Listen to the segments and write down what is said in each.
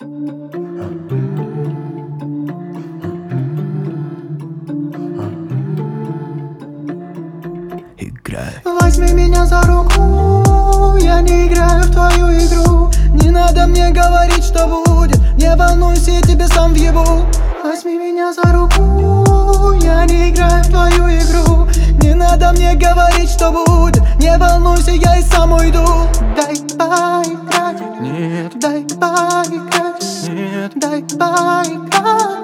Возьми меня за руку, я не играю в твою игру. Не надо мне говорить, что будет, не волнуйся, я тебе сам въебу. Возьми меня за руку, я не играю в твою игру. Не надо мне говорить, что будет, не волнуйся, я и сам уйду. Дай поиграть, нет, дай поиграть, нет, дай поиграть.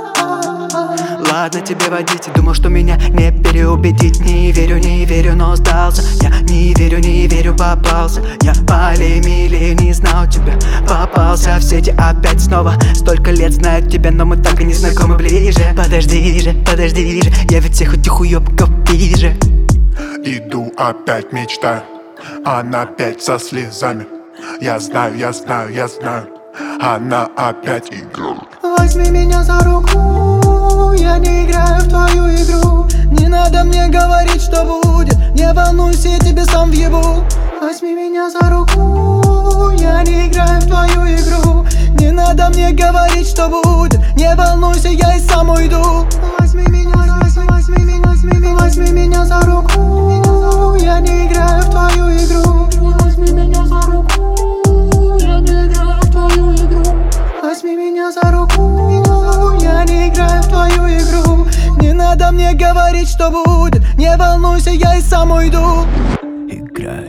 Ладно тебе водить, думал, что меня не переубедить. Не верю, но сдался. Я не верю, попался. Я по мили не знал тебя, попался в сети опять снова. Столько лет знаю тебя, но мы так и не знакомы ближе. Подожди же, я ведь всех этих уёбков вижу. Иду опять мечтаю, она опять со слезами. Я знаю, она опять играет. Возьми меня за руку, я не играю в твою игру. Не надо мне говорить, что будет, не волнуйся, я тебе сам въебу. Возьми меня за руку, я не играю в твою игру. Не надо мне говорить, что будет, не волнуйся, я и сам уйду. Возьми меня за руку, я не играю в твою игру. Возьми меня за руку, я не играю в твою игру. Возьми меня за руку, я не играю в твою игру. Не надо мне говорить, что будет, не волнуйся, я и сам уйду. Играй.